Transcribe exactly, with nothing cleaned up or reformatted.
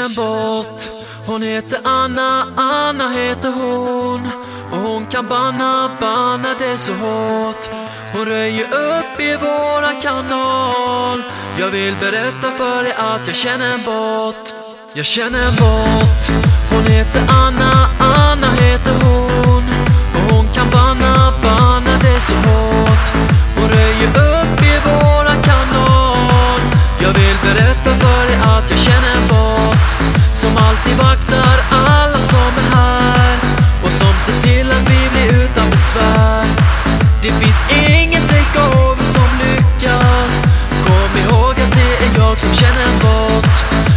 en bot. Hon heter Anna, Anna heter hon. Och hon kan banna, banna det så hårt. Hon röjer upp i våran kanal. Jag vill berätta för dig att jag känner en bot. Jag känner en bot. Hon heter Anna, Anna heter hon.